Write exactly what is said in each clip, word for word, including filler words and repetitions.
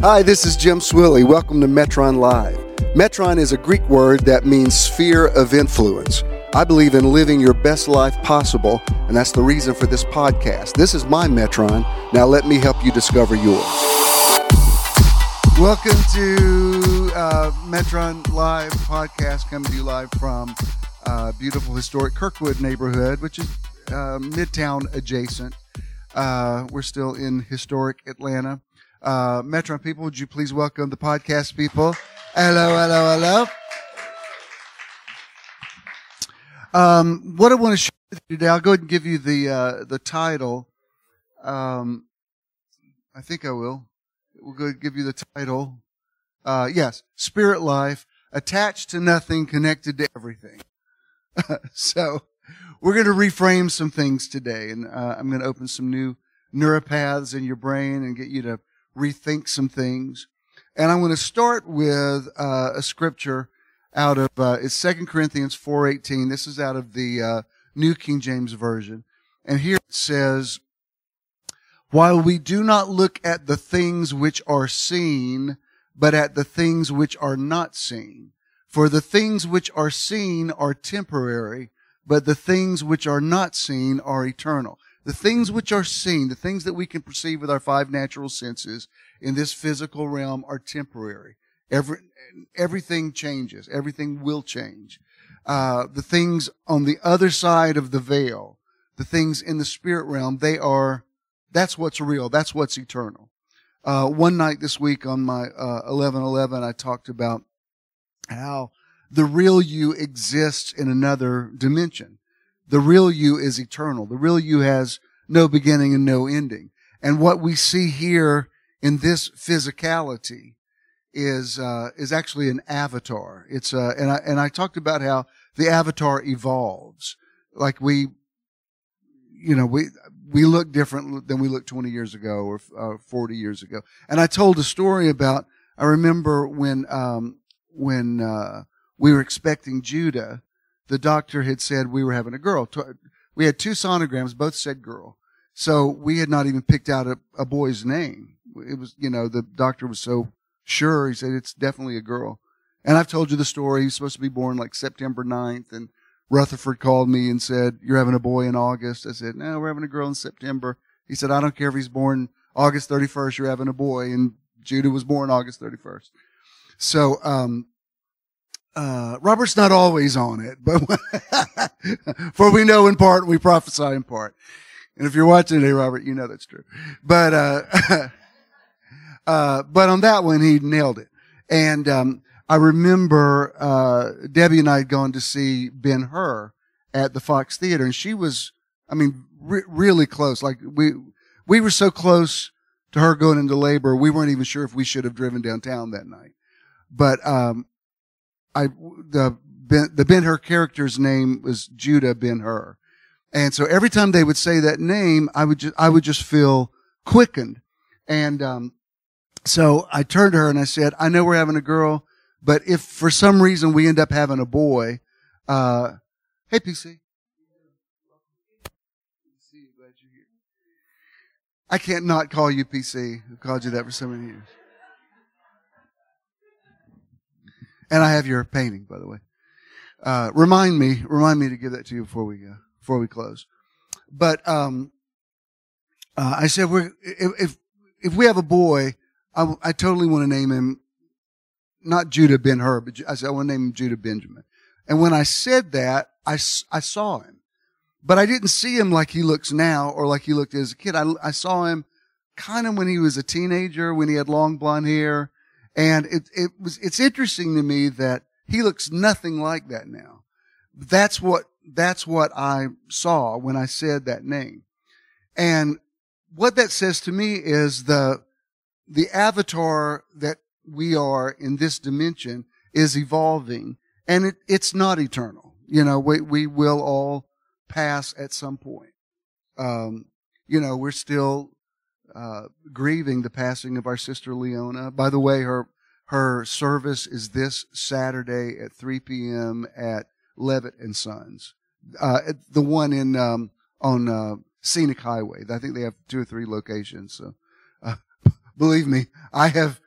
Hi, this is Jim Swilly. Welcome to Metron Live. Metron is a Greek word that means sphere of influence. I believe in living your best life possible, and that's the reason for this podcast. This is my Metron. Now let me help you discover yours. Welcome to uh, Metron Live podcast, coming to you live from uh, beautiful historic Kirkwood neighborhood, which is uh, Midtown adjacent. Uh, we're still in historic Atlanta. Uh, Metron people, would you please welcome the podcast people? Hello, hello, hello. Um, what I want to share with you today, I'll go ahead and give you the uh, the title. Um, I think I will. We'll go ahead and give you the title. Uh, yes, Spirit Life, attached to nothing, connected to everything. So we're going to reframe some things today, and uh, I'm going to open some new neuropaths in your brain and get you to rethink some things. And I'm going to start with uh, a scripture out of, uh, it's Second Corinthians four eighteen. This is out of the uh, New King James Version. And here it says, while we do not look at the things which are seen, but at the things which are not seen. For the things which are seen are temporary, but the things which are not seen are eternal. The things which are seen, the things that we can perceive with our five natural senses in this physical realm are temporary. Every, everything changes. Everything will change. Uh, the things on the other side of the veil, the things in the spirit realm, they are, that's what's real. That's what's eternal. Uh, one night this week on my uh, eleven eleven, I talked about how the real you exists in another dimension. The real you is eternal. The real you has no beginning and no ending. And what we see here in this physicality is uh, is actually an avatar. It's uh, and I and I talked about how the avatar evolves. Like we, you know, we we look different than we looked twenty years ago or uh, forty years ago. And I told a story about. I remember when um, when uh, we were expecting Judah. The doctor had said we were having a girl. We had two sonograms, both said girl. So we had not even picked out a, a boy's name. It was, you know, the doctor was so sure. He said, it's definitely a girl. And I've told you the story. He was supposed to be born like September ninth. And Rutherford called me and said, you're having a boy in August. I said, no, we're having a girl in September. He said, I don't care if he's born August thirty-first, you're having a boy. And Judah was born August thirty-first. So, um, Uh, Robert's not always on it, but for we know in part, we prophesy in part. And if you're watching today, Robert, you know that's true. But, uh, uh, but on that one, he nailed it. And, um, I remember, uh, Debbie and I had gone to see Ben-Hur at the Fox Theater, and she was, I mean, re- really close. Like we, we were so close to her going into labor, we weren't even sure if we should have driven downtown that night. But, um, I, the, Ben, the Ben-Hur character's name was Judah Ben-Hur. And so every time they would say that name, I would just, I would just feel quickened. And, um, so I turned to her and I said, I know we're having a girl, but if for some reason we end up having a boy, uh, hey, P C. Glad you're here. I can't not call you P C. I've called you that for so many years. And I have your painting, by the way. Uh, remind me, remind me to give that to you before we, uh, before we close. But, um, uh, I said, we're, if, if, if we have a boy, I, I totally want to name him, not Judah Ben-Hur, but I said, I want to name him Judah Benjamin. And when I said that, I, I saw him. But I didn't see him like he looks now or like he looked as a kid. I, I saw him kind of when he was a teenager, when he had long blonde hair. And it, it was, it's interesting to me that he looks nothing like that now. That's what, that's what I saw when I said that name. And what that says to me is the, the avatar that we are in this dimension is evolving, and it, it's not eternal. You know, we, we will all pass at some point. Um, you know, we're still Uh, grieving the passing of our sister Leona. By the way, her her service is this Saturday at three p.m. at Levitt and Sons, uh, the one in um, on uh, Scenic Highway. I think they have two or three locations. So, uh, believe me, I have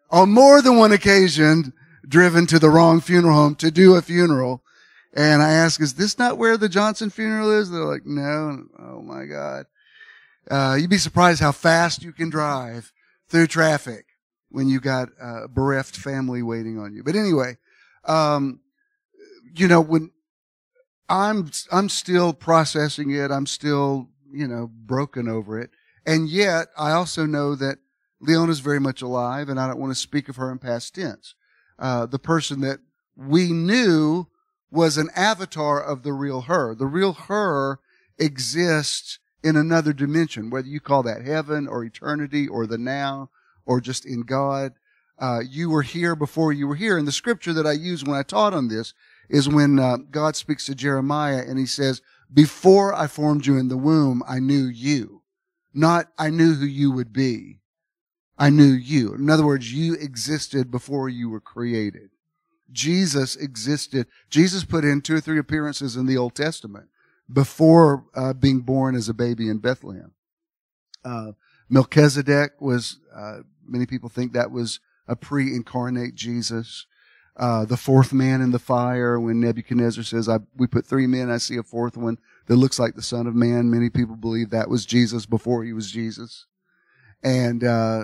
on more than one occasion driven to the wrong funeral home to do a funeral. And I ask, is this not where the Johnson funeral is? They're like, no. Oh my God. Uh, you'd be surprised how fast you can drive through traffic when you got a bereft family waiting on you. But anyway, um, you know, when I'm, I'm still processing it. I'm still, you know, broken over it. And yet I also know that Leona's very much alive, and I don't want to speak of her in past tense. Uh, the person that we knew was an avatar of the real her. The real her exists in another dimension, whether you call that heaven or eternity or the now or just in God. Uh, you were here before you were here. And the scripture that I used when I taught on this is when uh, God speaks to Jeremiah and he says, before I formed you in the womb, I knew you. Not I knew who you would be. I knew you. In other words, you existed before you were created. Jesus existed. Jesus put in two or three appearances in the Old Testament before uh, being born as a baby in Bethlehem. Uh, Melchizedek was, uh, many people think that was a pre-incarnate Jesus. Uh, the fourth man in the fire, when Nebuchadnezzar says, I, we put three men, I see a fourth one that looks like the Son of Man. Many people believe that was Jesus before he was Jesus. And, uh,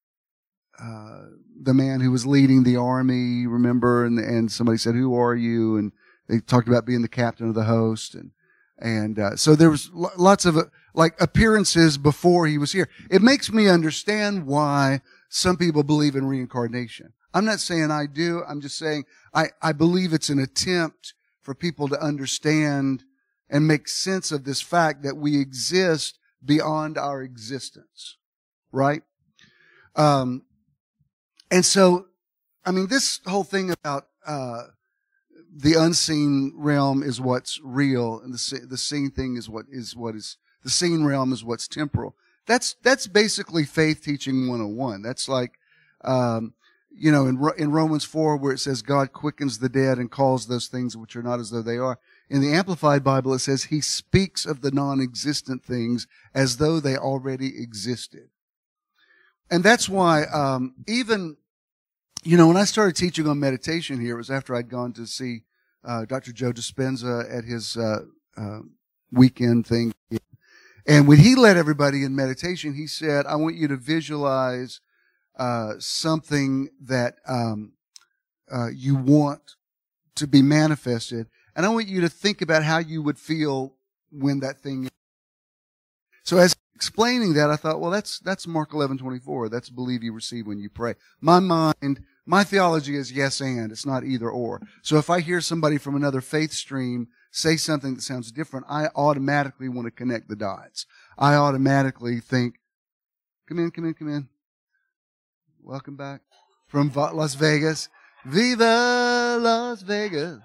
uh, the man who was leading the army, remember, and, and somebody said, who are you? And they talked about being the captain of the host. And, and, uh, so there was l- lots of, uh, like, appearances before he was here. It makes me understand why some people believe in reincarnation. I'm not saying I do. I'm just saying I, I believe it's an attempt for people to understand and make sense of this fact that we exist beyond our existence. Right? Um, and so, I mean, this whole thing about, uh, the unseen realm is what's real, and the, the seen thing is what is what is, the seen realm is what's temporal. That's, that's basically faith teaching one oh one. That's like, um, you know, in, in Romans four, where it says God quickens the dead and calls those things which are not as though they are. In the Amplified Bible, it says he speaks of the non-existent things as though they already existed. And that's why, um, even, you know, when I started teaching on meditation here, it was after I'd gone to see, uh, Doctor Joe Dispenza at his, uh, uh, weekend thing. And when he led everybody in meditation, he said, I want you to visualize, uh, something that, um, uh, you want to be manifested. And I want you to think about how you would feel when that thing. So as explaining that, I thought, well, that's, that's Mark eleven twenty-four. That's believe you receive when you pray. My mind, my theology is yes and. It's not either or. So if I hear somebody from another faith stream say something that sounds different, I automatically want to connect the dots. I automatically think, come in, come in, come in. Welcome back from Las Vegas. Viva Las Vegas.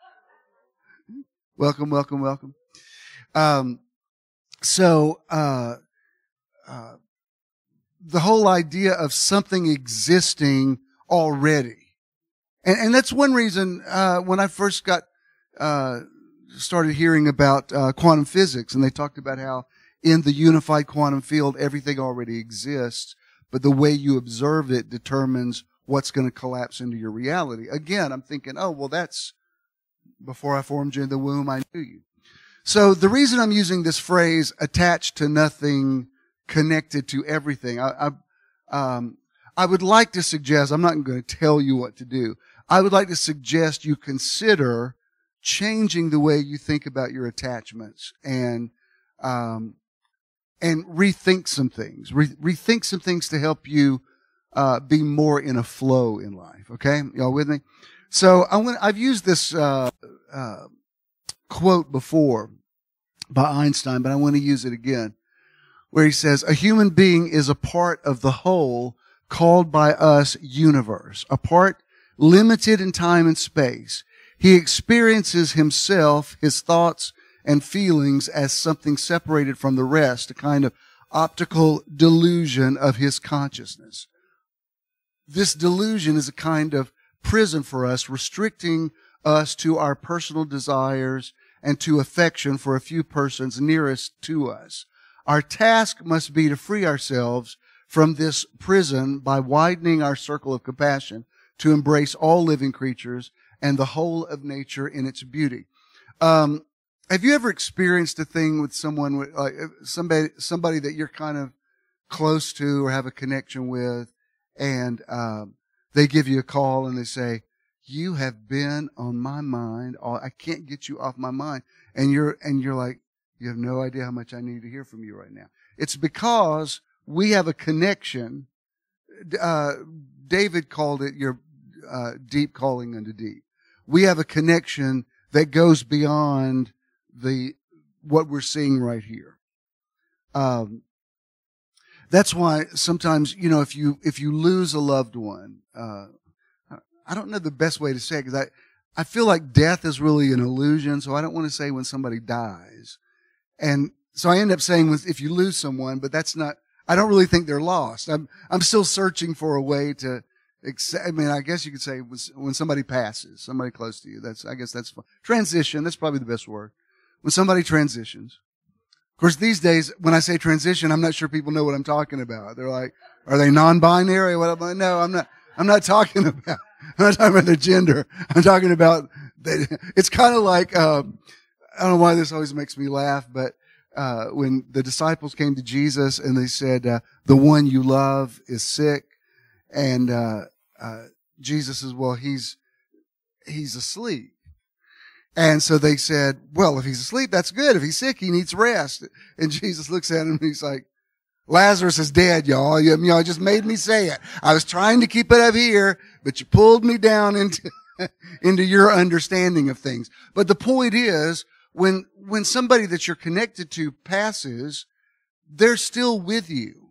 Welcome, welcome, welcome. Um, so, uh, uh, the whole idea of something existing already. And, and that's one reason, uh, when I first got, uh, started hearing about, uh, quantum physics, and they talked about how in the unified quantum field, everything already exists, but the way you observe it determines what's going to collapse into your reality. Again, I'm thinking, oh, well, that's before I formed you in the womb, I knew you. So the reason I'm using this phrase, attached to nothing, connected to everything, I, I, um, I would like to suggest, I'm not going to tell you what to do. I would like to suggest you consider changing the way you think about your attachments and, um, and rethink some things, Re- rethink some things to help you, uh, be more in a flow in life. Okay. Y'all with me? So I'm gonna, I've used this, uh, uh, quote before by Einstein, but I want to use it again, where he says, a human being is a part of the whole called by us universe, a part limited in time and space. He experiences himself, his thoughts and feelings as something separated from the rest, a kind of optical delusion of his consciousness. This delusion is a kind of prison for us, restricting us to our personal desires and to affection for a few persons nearest to us. Our task must be to free ourselves from this prison by widening our circle of compassion to embrace all living creatures and the whole of nature in its beauty. Um, have you ever experienced a thing with someone, with, like somebody, somebody that you're kind of close to or have a connection with, and um, they give you a call and they say, "You have been on my mind. I can't get you off my mind," and you're and you're like, "You have no idea how much I need to hear from you right now." It's because we have a connection. Uh, David called it your uh, deep calling unto deep. We have a connection that goes beyond the what we're seeing right here. Um, that's why sometimes, you know, if you if you lose a loved one, uh, I don't know the best way to say it, because I I feel like death is really an illusion. So I don't want to say when somebody dies, and so I end up saying if you lose someone, but that's not. I don't really think they're lost. I'm I'm still searching for a way to. I mean, I guess you could say when somebody passes, somebody close to you. That's, I guess that's fun. Transition. That's probably the best word. When somebody transitions. Of course, these days, when I say transition, I'm not sure people know what I'm talking about. They're like, are they non-binary? What am I? No, I'm not, I'm not talking about, I'm not talking about their gender. I'm talking about, they, it's kind of like, um, I don't know why this always makes me laugh, but, uh, when the disciples came to Jesus and they said, uh, the one you love is sick. And, uh, uh, Jesus says, well, he's, he's asleep. And so they said, well, if he's asleep, that's good. If he's sick, he needs rest. And Jesus looks at him and he's like, Lazarus is dead, y'all. You know, it just made me say it. I was trying to keep it up here, but you pulled me down into, into your understanding of things. But the point is, when, when somebody that you're connected to passes, they're still with you.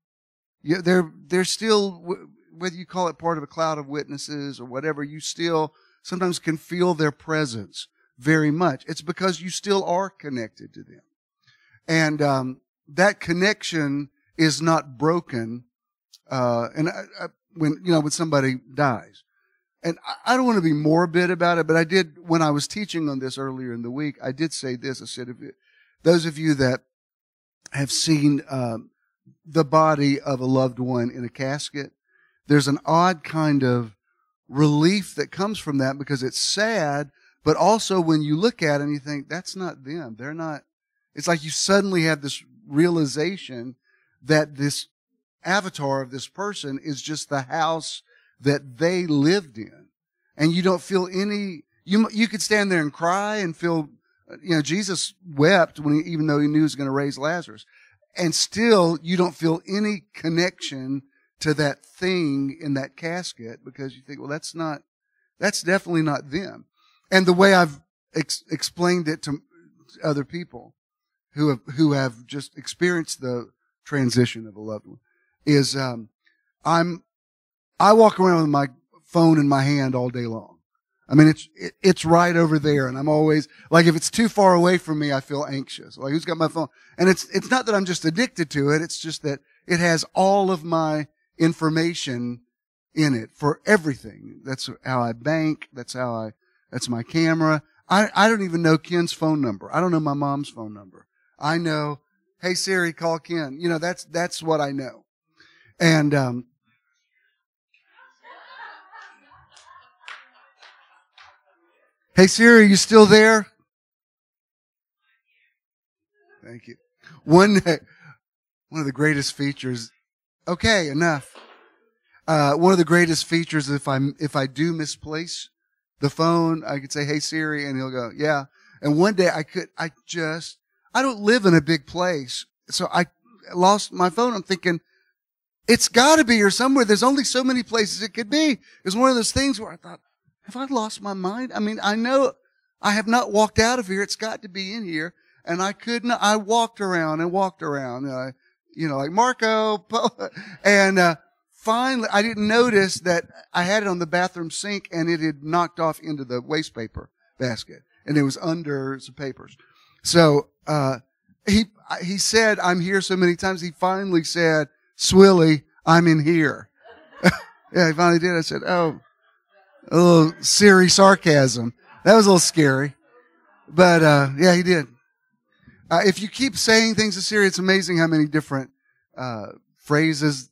Yeah, they're, they're still, whether you call it part of a cloud of witnesses or whatever, you still sometimes can feel their presence very much. It's because you still are connected to them. And, um, that connection is not broken, uh, and I, I, when, you know, when somebody dies. And I, I don't want to be morbid about it, but I did, when I was teaching on this earlier in the week, I did say this. I said, if it, those of you that have seen, um, the body of a loved one in a casket, there's an odd kind of relief that comes from that because it's sad, but also when you look at it and you think, that's not them. They're not, it's like you suddenly have this realization that this avatar of this person is just the house that they lived in. And you don't feel any, you, you could stand there and cry and feel, you know, Jesus wept when he, even though he knew he was going to raise Lazarus. And still, you don't feel any connection to that thing in that casket because you think, well, that's not, that's definitely not them. And the way I've ex- explained it to other people who have, who have just experienced the transition of a loved one is, um, I'm, I walk around with my phone in my hand all day long. I mean, it's, it, it's right over there. And I'm always, like, if it's too far away from me, I feel anxious. Like, who's got my phone? And it's, it's not that I'm just addicted to it. It's just that it has all of my information in it for everything. That's how I bank. That's how I, that's my camera. I, I don't even know Ken's phone number. I don't know my mom's phone number. I know, hey Siri, call Ken. You know, that's, that's what I know. And, um, hey Siri, you still there? Thank you. One, one of the greatest features. Okay, enough. Uh, one of the greatest features, if I if I do misplace the phone, I could say, "Hey Siri," and he'll go, "Yeah." And one day I could, I just, I don't live in a big place, so I lost my phone. I'm thinking, it's got to be here somewhere. There's only so many places it could be. It's one of those things where I thought, have I lost my mind? I mean, I know I have not walked out of here. It's got to be in here. And I couldn't, I walked around and walked around, uh, you know, like Marco, and, uh, finally, I didn't notice that I had it on the bathroom sink and it had knocked off into the waste paper basket and it was under some papers. So, uh, he, he said, I'm here so many times. He finally said, Swilly, I'm in here. Yeah, he finally did. I said, oh, a little Siri sarcasm. That was a little scary. But, uh, yeah, he did. Uh, if you keep saying things to Siri, it's amazing how many different, uh, phrases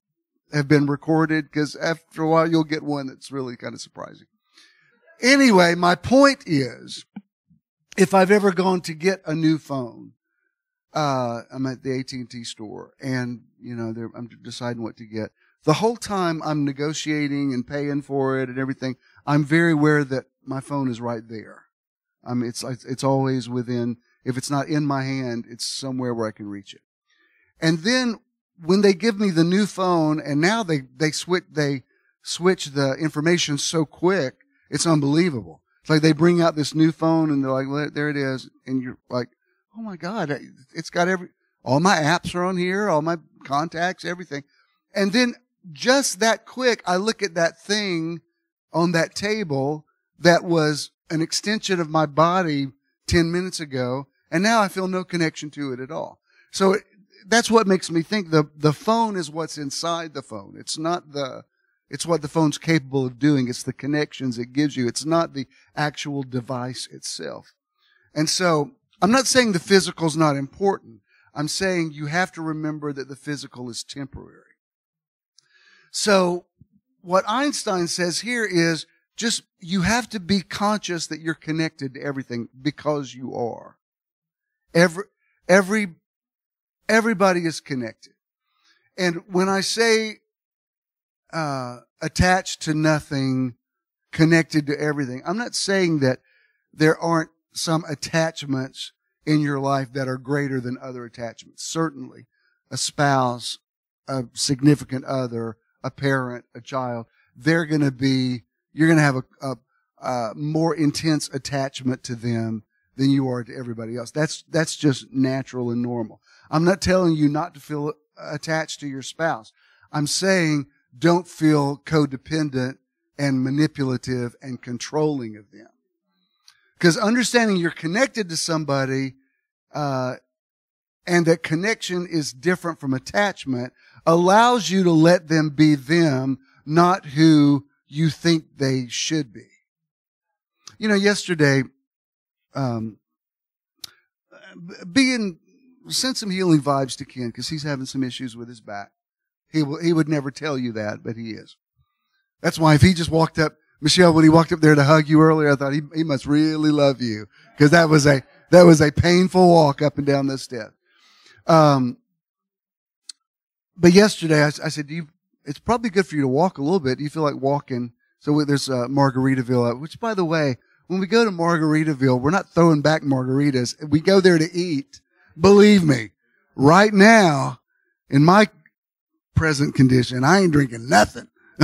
have been recorded, because after a while you'll get one that's really kind of surprising. Anyway, my point is, if I've ever gone to get a new phone, uh, I'm at the A T and T store and, you know, I'm deciding what to get. The whole time I'm negotiating and paying for it and everything, I'm very aware that my phone is right there. I mean, it's, it's always within, if it's not in my hand, it's somewhere where I can reach it. And then when they give me the new phone, and now they, they switch, they switch the information so quick, it's unbelievable. It's like they bring out this new phone and they're like, well, there it is. And you're like, oh my God, it's got every, all my apps are on here, all my contacts, everything. And then just that quick, I look at that thing on that table that was an extension of my body ten minutes ago, and now I feel no connection to it at all. So it, that's what makes me think the, the phone is what's inside the phone. It's not the, it's what the phone's capable of doing. It's the connections it gives you. It's not the actual device itself. And so I'm not saying the physical is not important. I'm saying you have to remember that the physical is temporary. So what Einstein says here is just you have to be conscious that you're connected to everything, because you are. Every, every, everybody is connected. And when I say uh attached to nothing, connected to everything, I'm not saying that there aren't some attachments in your life that are greater than other attachments. Certainly, a spouse, a significant other, a parent, a child, they're going to be, you're going to have a, a, a more intense attachment to them than you are to everybody else. That's, that's just natural and normal. I'm not telling you not to feel attached to your spouse. I'm saying don't feel codependent and manipulative and controlling of them. Because understanding you're connected to somebody, uh, and that connection is different from attachment, allows you to let them be them, not who you think they should be. You know, yesterday, um, being, sent some healing vibes to Ken because he's having some issues with his back. He will, he would never tell you that, but he is. That's why if he just walked up, Michelle, when he walked up there to hug you earlier, I thought he, he must really love you, because that was a, that was a painful walk up and down those steps. Um, but yesterday I, I said, do you, it's probably good for you to walk a little bit. Do you feel like walking? So there's uh, Margaritaville, which, by the way, when we go to Margaritaville, we're not throwing back margaritas. We go there to eat. Believe me, right now, in my present condition, I ain't drinking nothing.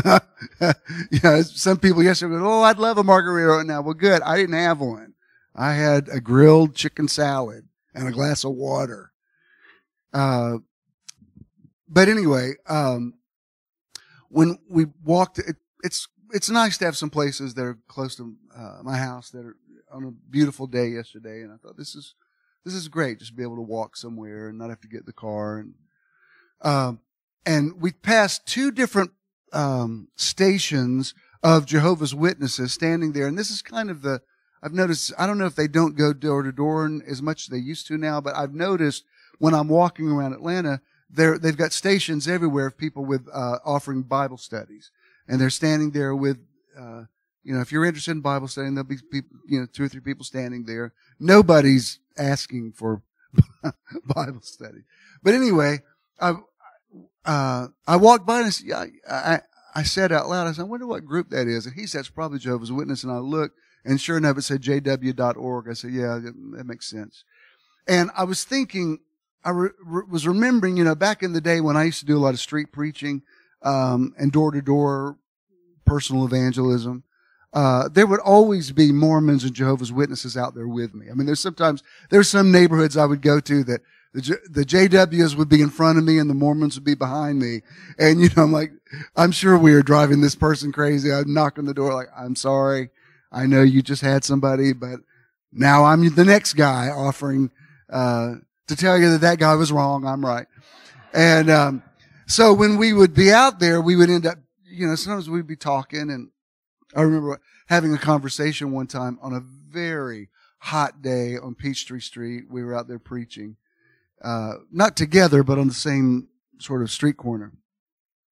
You know, some people yesterday go, oh, I'd love a margarita right now. Well, good. I didn't have one. I had a grilled chicken salad and a glass of water. Uh, but anyway, um, when we walked, it, it's, it's nice to have some places that are close to uh, my house that are on a beautiful day yesterday. And I thought, this is, this is great. Just be able to walk somewhere and not have to get in the car. And, um, and we passed two different, um, stations of Jehovah's Witnesses standing there. And this is kind of the, I've noticed, I don't know if they don't go door to door as much as they used to now, but I've noticed when I'm walking around Atlanta, they're, they've got stations everywhere of people with, uh, offering Bible studies. And they're standing there with, uh, you know, if you're interested in Bible study, there'll be people, you know, two or three people standing there. Nobody's asking for Bible study. But anyway, I, uh, I walked by and I said, yeah, I, I said out loud, I said, I wonder what group that is. And he said, it's probably Jehovah's Witness. And I looked, and sure enough, it said J W dot org. I said, yeah, that makes sense. And I was thinking, I re- re- was remembering, you know, back in the day when I used to do a lot of street preaching, um, and door-to-door personal evangelism, uh, there would always be Mormons and Jehovah's Witnesses out there with me. I mean, there's sometimes, there's some neighborhoods I would go to that the, J- the J Ws would be in front of me and the Mormons would be behind me. And, you know, I'm like, I'm sure we are driving this person crazy. I'd knock on the door like, I'm sorry. I know you just had somebody, but now I'm the next guy offering, uh, to tell you that that guy was wrong. I'm right. And, um, so when we would be out there, we would end up, you know, sometimes we'd be talking, and I remember having a conversation one time on a very hot day on Peachtree Street. We were out there preaching, uh, not together, but on the same sort of street corner.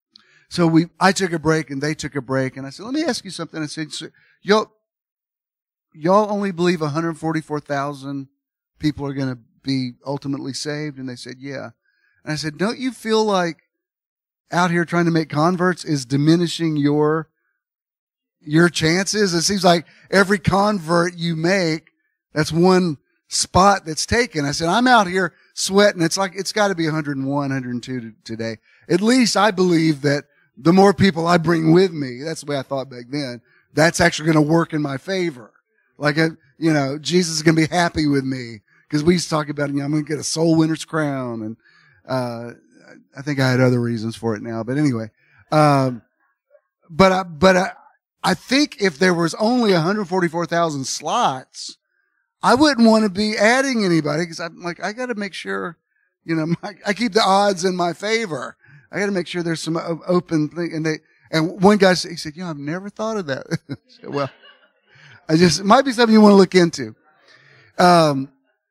So we, I took a break and they took a break, and I said, let me ask you something. I said, so y'all, y'all only believe one hundred forty-four thousand people are going to be ultimately saved? And they said, yeah. And I said, don't you feel like out here trying to make converts is diminishing your, your chances? It seems like every convert you make, that's one spot that's taken. I said, I'm out here sweating. It's like, it's got to be one hundred one, one hundred two today. At least I believe that the more people I bring with me, that's the way I thought back then, that's actually going to work in my favor. Like, a, you know, Jesus is going to be happy with me. Because we used to talk about, you know, I'm going to get a soul winner's crown. And, uh, I think I had other reasons for it now. But anyway, um, but I, but I, I think if there was only one hundred forty-four thousand slots, I wouldn't want to be adding anybody, because I'm like, I got to make sure, you know, my, I keep the odds in my favor. I got to make sure there's some open thing. And they, and one guy said, he said, you know, I've never thought of that. I said, well, I just, it might be something you want to look into. Um,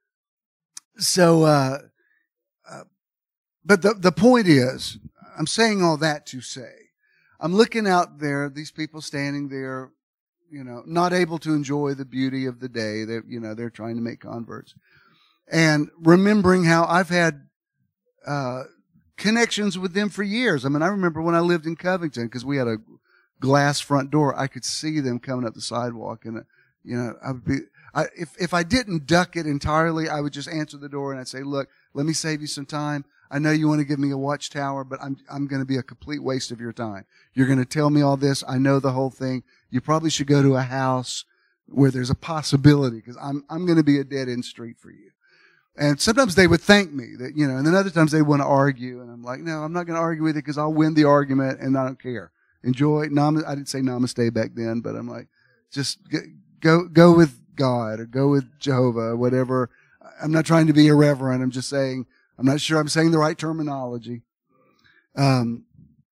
so, uh, uh, but the, the point is, I'm saying all that to say, I'm looking out there, these people standing there, you know, not able to enjoy the beauty of the day. That, you know, they're trying to make converts, and remembering how I've had, uh, connections with them for years. I mean, I remember when I lived in Covington, because we had a glass front door, I could see them coming up the sidewalk, and, uh, you know, I would be, I, if, if I didn't duck it entirely, I would just answer the door and I'd say, look, let me save you some time. I know you want to give me a watchtower, but I'm, I'm going to be a complete waste of your time. You're going to tell me all this. I know the whole thing. You probably should go to a house where there's a possibility, because I'm, I'm going to be a dead end street for you. And sometimes they would thank me that, you know, and then other times they want to argue, and I'm like, no, I'm not going to argue with you, because I'll win the argument and I don't care. Enjoy. Nam- I didn't say namaste back then, but I'm like, just go, go with God or go with Jehovah or whatever. I'm not trying to be irreverent. I'm just saying, I'm not sure I'm saying the right terminology. Um,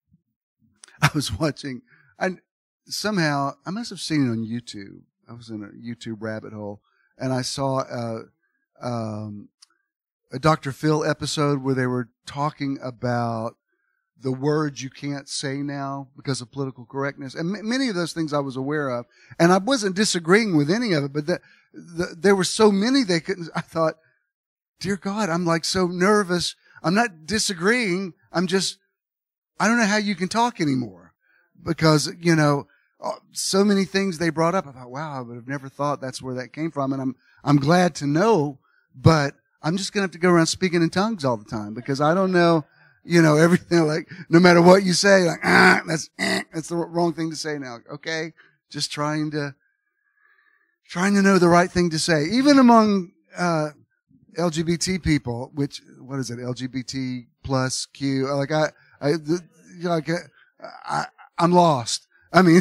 I was watching, I somehow, I must have seen it on YouTube. I was in a YouTube rabbit hole, and I saw, uh, um, a Doctor Phil episode where they were talking about the words you can't say now because of political correctness. And m- many of those things I was aware of, and I wasn't disagreeing with any of it, but the, the, there were so many they couldn't, I thought, dear God, I'm like so nervous. I'm not disagreeing. I'm just, I don't know how you can talk anymore, because, you know, so many things they brought up. I thought, wow, I would have never thought that's where that came from. And I'm, I'm glad to know, but I'm just going to have to go around speaking in tongues all the time, because I don't know, you know, everything. Like, no matter what you say, like, ah, that's, eh, that's the wrong thing to say now. Okay. Just trying to, trying to know the right thing to say, even among, uh, L G B T people, which, what is it? L G B T plus Q. Like, I, I, the, like, I, I'm lost. I mean,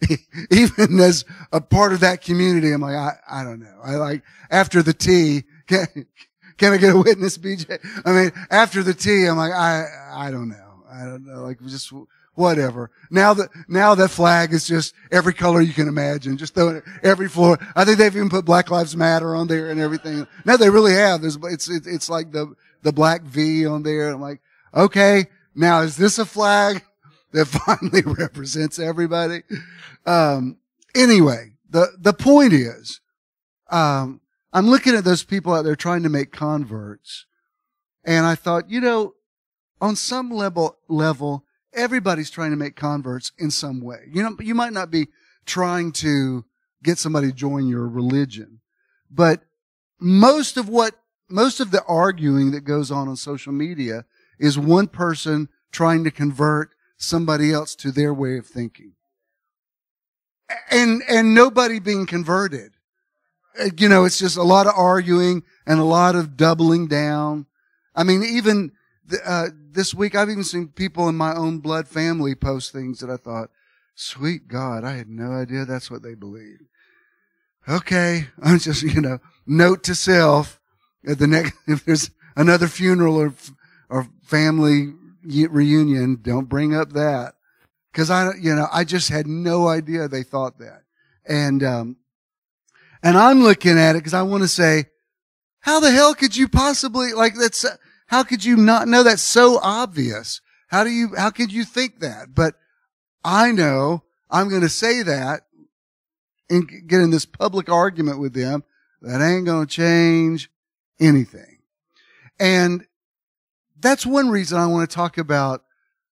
even as a part of that community, I'm like, I, I don't know. I like, after the T, can, can I get a witness, B J? I mean, after the T, I'm like, I, I don't know. I don't know. Like, just whatever. Now that, now that flag is just every color you can imagine. Just throwing it every floor. I think they've even put Black Lives Matter on there and everything. No, they really have. There's, it's, it's, it's like the, the black V on there. I'm like, okay, now is this a flag that finally represents everybody? Um, anyway, the, the point is, um, I'm looking at those people out there trying to make converts, and I thought, you know, on some level, level, everybody's trying to make converts in some way. You know, you might not be trying to get somebody to join your religion, but most of what, most of the arguing that goes on on social media is one person trying to convert somebody else to their way of thinking. And, and nobody being converted. You know, it's just a lot of arguing and a lot of doubling down. I mean, even, uh, this week, I've even seen people in my own blood family post things that I thought, sweet God, I had no idea that's what they believe. Okay. I'm just, you know, note to self, at the next, if there's another funeral or, or family reunion, don't bring up that. Cause I, you know, I just had no idea they thought that. And, um, and I'm looking at it cause I want to say, how the hell could you possibly, like, that's, how could you not know? That's so obvious. How do you, how could you think that? But I know I'm going to say that and get in this public argument with them that ain't going to change anything. And that's one reason I want to talk about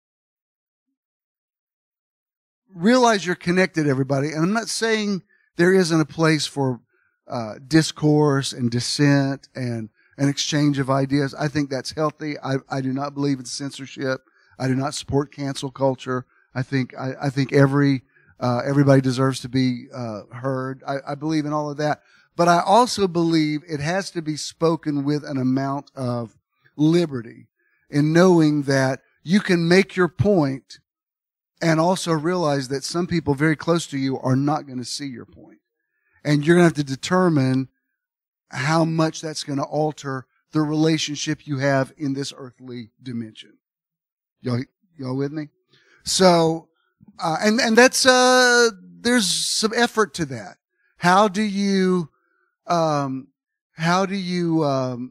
realize you're connected, everybody. And I'm not saying there isn't a place for uh, discourse and dissent and an exchange of ideas. I think that's healthy. I, I do not believe in censorship. I do not support cancel culture. I think I, I think every uh, everybody deserves to be uh, heard. I, I believe in all of that. But I also believe it has to be spoken with an amount of liberty in knowing that you can make your point and also realize that some people very close to you are not going to see your point. And you're going to have to determine how much that's going to alter the relationship you have in this earthly dimension. Y'all, y'all with me? So, uh, and, and that's, uh, there's some effort to that. How do you, um, how do you, um,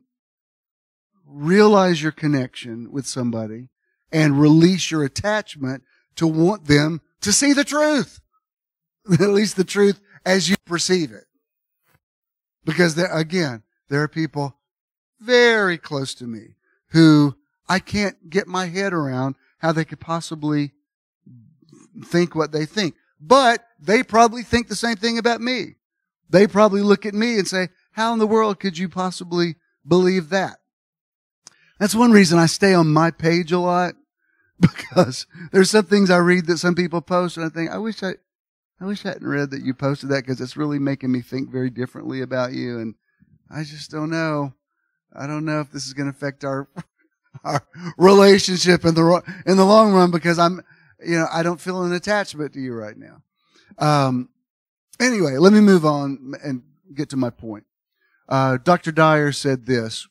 realize your connection with somebody and release your attachment to want them to see the truth, at least the truth as you perceive it? Because there, again, there are people very close to me who I can't get my head around how they could possibly think what they think. But they probably think the same thing about me. They probably look at me and say, how in the world could you possibly believe that? That's one reason I stay on my page a lot, because there's some things I read that some people post and I think, I wish I, I wish I hadn't read that you posted that, because it's really making me think very differently about you. And I just don't know. I don't know if this is going to affect our, our relationship in the, in the long run, because I'm, you know, I don't feel an attachment to you right now. Um, anyway, let me move on and get to my point. Uh, Doctor Dyer said this: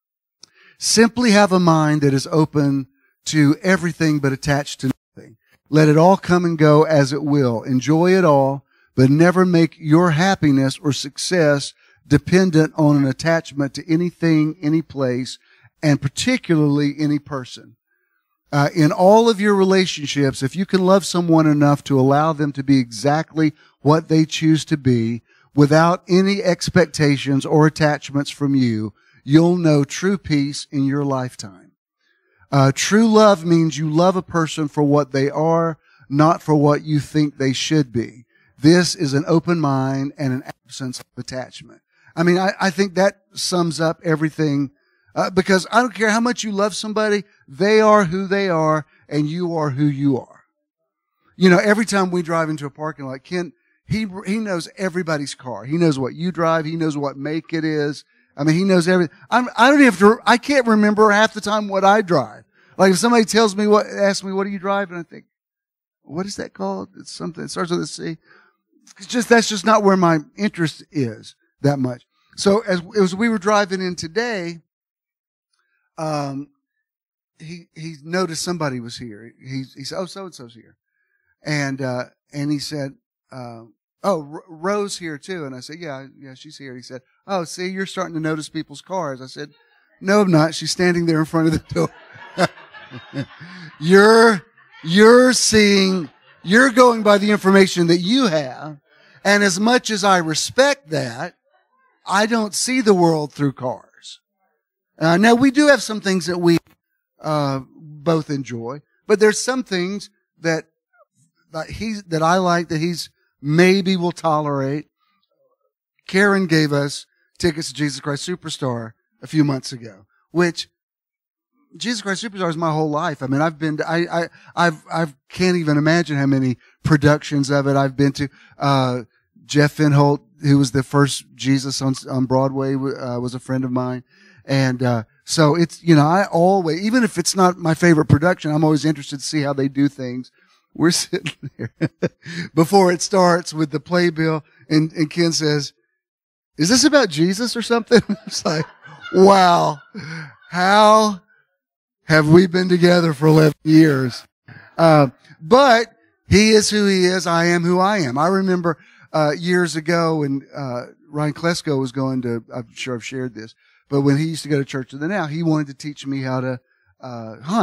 simply have a mind that is open to everything but attached to nothing. Let it all come and go as it will. Enjoy it all, but never make your happiness or success dependent on an attachment to anything, any place, and particularly any person. Uh, in all of your relationships, if you can love someone enough to allow them to be exactly what they choose to be without any expectations or attachments from you, you'll know true peace in your lifetime. Uh, true love means you love a person for what they are, not for what you think they should be. This is an open mind and an absence of attachment. I mean, I, I think that sums up everything, uh, because I don't care how much you love somebody, they are who they are, and you are who you are. You know, every time we drive into a parking lot, Ken, he, he knows everybody's car. He knows what you drive. He knows what make it is. I mean, he knows everything. I'm, I don't even have to, I can't remember half the time what I drive. Like if somebody tells me what, asks me, what do you drive? And I think, what is that called? It's something, it starts with a C. It's just, that's just not where my interest is that much. So as, as we were driving in today, um, he, he noticed somebody was here. He, he said, oh, so-and-so's here. And, uh, and he said, uh, oh, R- Rose here too. And I said, yeah, yeah, she's here. He said, oh, see, you're starting to notice people's cars. I said, no, I'm not. She's standing there in front of the door. you're, you're seeing, you're going by the information that you have. And as much as I respect that, I don't see the world through cars. Uh, now we do have some things that we, uh, both enjoy, but there's some things that, that he's, that I like that he's maybe will tolerate. Karen gave us tickets to Jesus Christ Superstar a few months ago, which Jesus Christ Superstar is my whole life. I mean, I've been to, I, I, I've, I can't even imagine how many productions of it I've been to. Uh, Jeff Finholt, who was the first Jesus on, on Broadway, uh, was a friend of mine. And, uh, so it's, you know, I always, even if it's not my favorite production, I'm always interested to see how they do things. We're sitting there before it starts with the playbill, and, and Ken says, is this about Jesus or something? It's like, wow, how have we been together for eleven years? Uh, but he is who he is. I am who I am. I remember, uh, years ago when, uh, Ryan Klesko was going to, I'm sure I've shared this, but when he used to go to Church of the Now, he wanted to teach me how to, uh, hunt.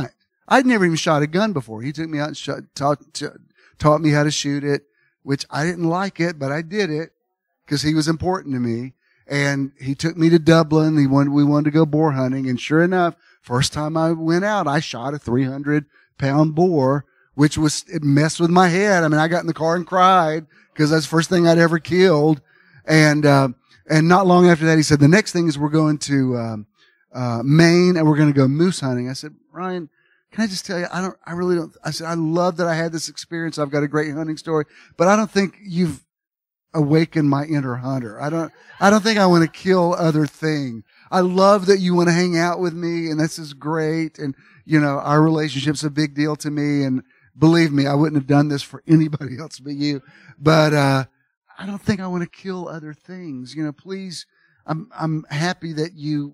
I'd never even shot a gun before. He took me out and shot, taught, taught me how to shoot it, which I didn't like it, but I did it because he was important to me. And he took me to Dublin. He wanted, we wanted to go boar hunting. And sure enough, first time I went out, I shot a three hundred pound boar, which was, it messed with my head. I mean, I got in the car and cried because that's the first thing I'd ever killed. And, uh, and not long after that, he said, the next thing is we're going to, um, uh, Maine and we're going to go moose hunting. I said, Ryan, can I just tell you, I don't, I really don't, I said, I love that I had this experience. I've got a great hunting story, but I don't think you've awakened my inner hunter. I don't, I don't think I want to kill other things. I love that you want to hang out with me and this is great. And, you know, our relationship's a big deal to me. And believe me, I wouldn't have done this for anybody else but you. But, uh, I don't think I want to kill other things. You know, please, I'm, I'm happy that you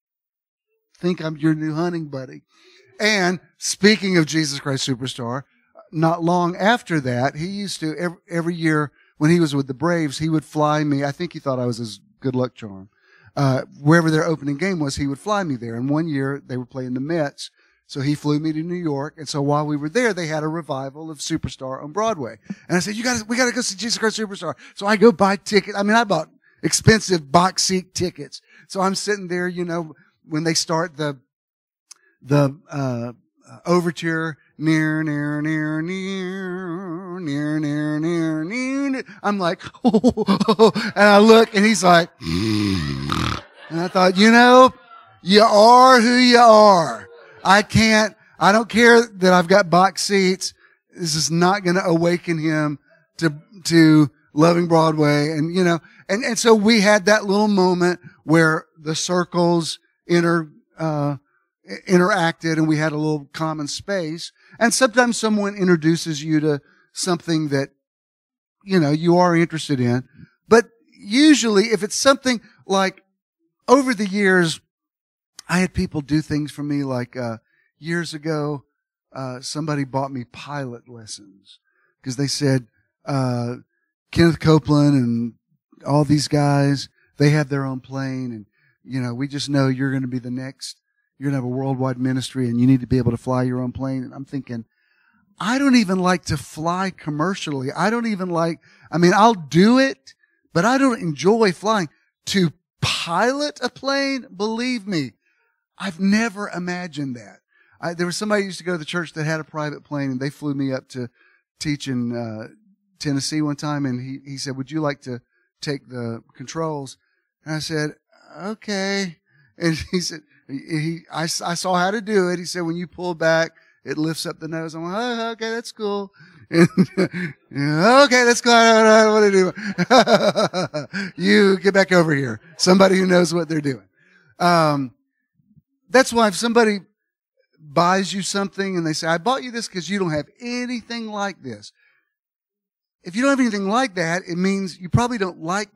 think I'm your new hunting buddy. And speaking of Jesus Christ Superstar, not long after that, he used to, every, every year when he was with the Braves, he would fly me. I think he thought I was his good luck charm. Uh, wherever their opening game was, he would fly me there. And one year they were playing the Mets. So he flew me to New York. And so while we were there, they had a revival of Superstar on Broadway. And I said, you guys, we got to go see Jesus Christ Superstar. So I go buy tickets. I mean, I bought expensive box seat tickets. So I'm sitting there, you know, when they start the, the, uh, overture, near, near, near, near, near, near, near, near. I'm like, oh, oh, oh, and I look and he's like, and I thought, you know, you are who you are. I can't, I don't care that I've got box seats. This is not going to awaken him to, to loving Broadway. And, you know, and, and so we had that little moment where the circles inter, uh, interacted and we had a little common space. And sometimes someone introduces you to something that, you know, you are interested in. But usually if it's something like over the years, I had people do things for me like, uh, years ago, uh, somebody bought me pilot lessons because they said, uh, Kenneth Copeland and all these guys, they have their own plane and, you know, we just know you're going to be the next. You're going to have a worldwide ministry and you need to be able to fly your own plane. And I'm thinking, I don't even like to fly commercially. I don't even like, I mean, I'll do it, but I don't enjoy flying. To pilot a plane, believe me, I've never imagined that. I, there was somebody who used to go to the church that had a private plane and they flew me up to teach in, uh, Tennessee one time. And he, he said, would you like to take the controls? And I said, okay. And he said, He, I, I saw how to do it. He said, when you pull back, it lifts up the nose. I'm like, oh, okay, that's cool. And, okay, that's cool. I don't know what to do. You get back over here. Somebody who knows what they're doing. Um, that's why if somebody buys you something and they say, I bought you this because you don't have anything like this. If you don't have anything like that, it means you probably don't like